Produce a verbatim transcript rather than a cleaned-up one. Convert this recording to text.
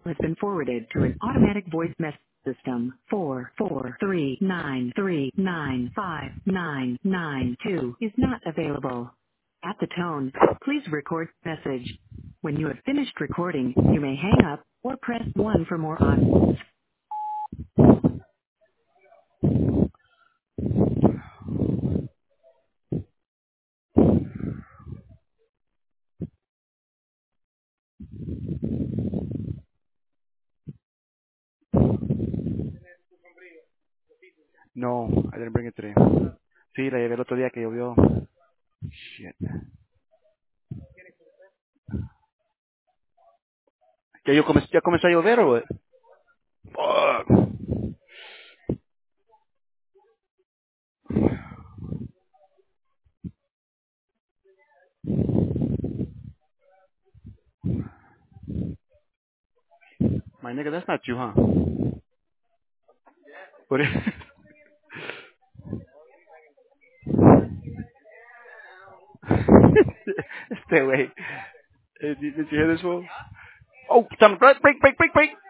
has been forwarded to an automatic voice message system. Four four three nine three nine five nine nine two is not available. At the tone, please record message. When you have finished recording, you may hang up or press one for more options. No, I didn't bring it today. Sí, la llevé el otro día que llovió. Shit. ¿Ya, yo come- ya comenzó a llover o what? Fuck. My nigga, that's not you, huh? What is Stay away. Did you, did you hear this one? Oh, some break, break, break, break, break.